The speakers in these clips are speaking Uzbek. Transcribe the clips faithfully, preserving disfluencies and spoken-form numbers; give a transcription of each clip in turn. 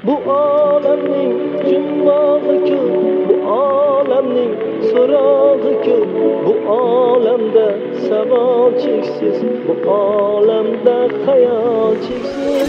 Bu olamning jumbog'i ko'p, bu olamning so'rog'i ko'p, bu olamda savol cheksiz, bu olamda xayol cheksiz.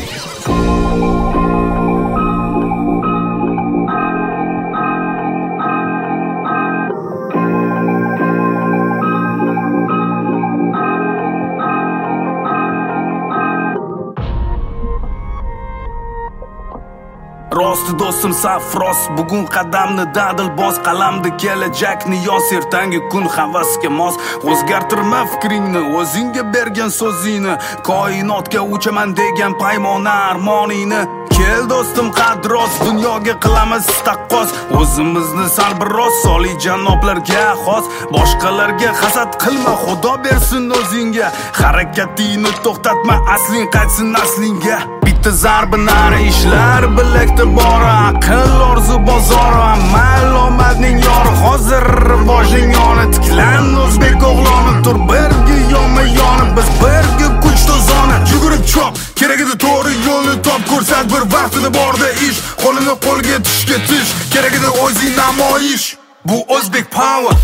Rost do'stim safros, bugun qadamni dadil bos, qalamda kelajakni yoz, ertangi kun havasga mos. O'zgartirma fikringni, o'zingga bergan so'zingni, koinotga uchaman degan paymona armoningni. Kel do'stim qadros, dunyoga qilamiz taqqos, o'zimizni sal biroz soliy janoblarga xos. Boshqalarga hasad qilma, xudo bersin o'zingga, harakatingni to'xtatma, asling qaytsin aslingga. Bitta zarbi nari ishlar, bilakda bora aql, orzu bozori, amal omadning yori. Hozir boshing yoni tiklan, o'zbek o'g'loni, tur birga yonma yoni, biz birga kuch to'zoni. Yugurib chop, kerak edi to'g'ri yo'lni top, ko'rsat bir vaqtida borda ish, qo'lini qo'lga tishga tish, kerak edi o'zing namoyish. Bu o'zbek power.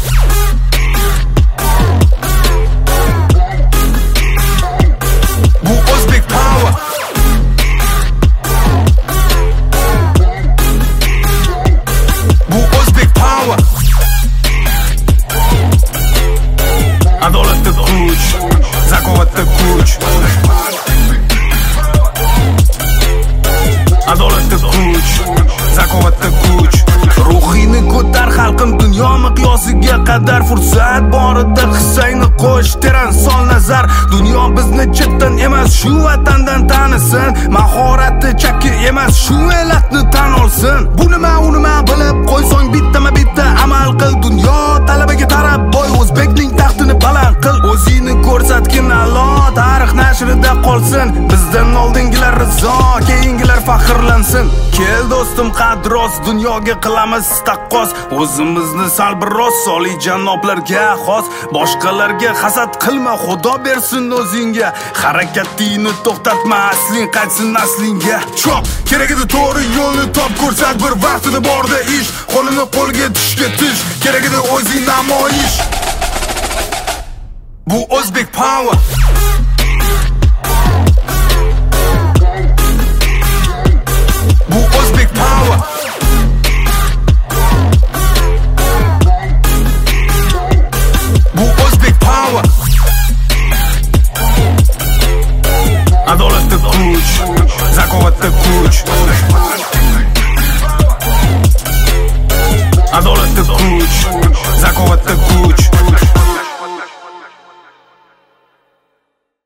Bu o'zbek power. Bu o'zbek power. Adolatda kuch, zakovatda kuch. Adolatda kuch, zakovatda kuch. Ruhingni ko'tar xalqim, dunyo miqyosiga qadar fursat borida hissangni qo'sh, teran sol nazar. Dunyo bizni chetdan emas, shu vatandan tanisin. Mahorati chakki emas, shu elatni tan olsin. Bu nima, u nima bilib qo'ysang, bittama bitta amal qil. Dunyo talabaga tarab boy, o'zbekning taxtini baland qil. O'zingni ko'rsatgin a'lo, tarix nashrida qolsin. Bizdan oldingilar rizo, keyingilar faxrlansin. Kel do'stim qadros, dunyoga qilamiz taqqos, o'zimizni sal biroz soliy janoblarga xos. Boshqalarga hasad qilma, xudo bersin o'zingga, harakatingni to'xtatma, asling qaytsin aslingga. Chop, kerak edi to'g'ri yo'lni top, ko'rsat bir vaqtida borda ish, qo'lini qo'lga tishga tish, kerak edi o'zing namoyish. Bu o'zbek power. Bu o'zbek power. Bu o'zbek power. Adolatda kuch, zakovatda kuch. Adolatda kuch.